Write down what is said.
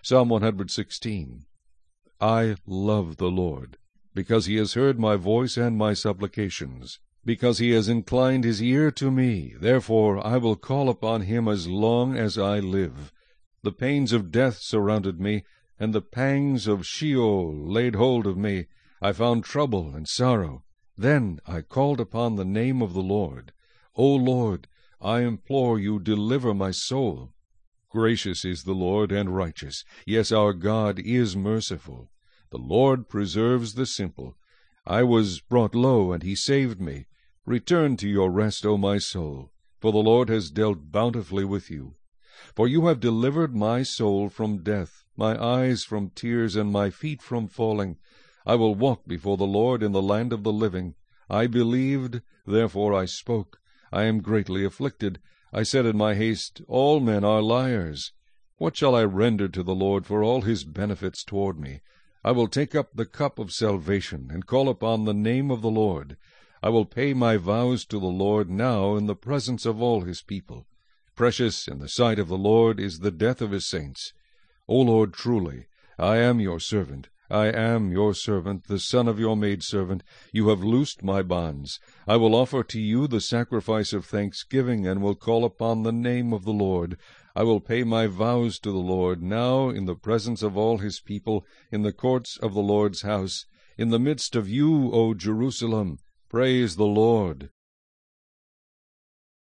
Psalm 116. I love the Lord, because he has heard my voice and my supplications. Because he has inclined his ear to me, therefore I will call upon him as long as I live. The pains of death surrounded me, and the pangs of Sheol laid hold of me. I found trouble and sorrow. Then I called upon the name of the Lord. O Lord, I implore you, deliver my soul. Gracious is the Lord and righteous. Yes, our God is merciful. The Lord preserves the simple. I was brought low, and he saved me. Return to your rest, O my soul, for the Lord has dealt bountifully with you. For you have delivered my soul from death, my eyes from tears, and my feet from falling. I will walk before the Lord in the land of the living. I believed, therefore I spoke. I am greatly afflicted. I said in my haste, all men are liars. What shall I render to the Lord for all his benefits toward me? I will take up the cup of salvation, and call upon the name of the Lord. I will pay my vows to the Lord now in the presence of all his people. Precious in the sight of the Lord is the death of his saints. O Lord, truly, I am your servant. I am your servant, the son of your maidservant. You have loosed my bonds. I will offer to you the sacrifice of thanksgiving, and will call upon the name of the Lord. I will pay my vows to the Lord now in the presence of all his people, in the courts of the Lord's house. In the midst of you, O Jerusalem, praise the Lord.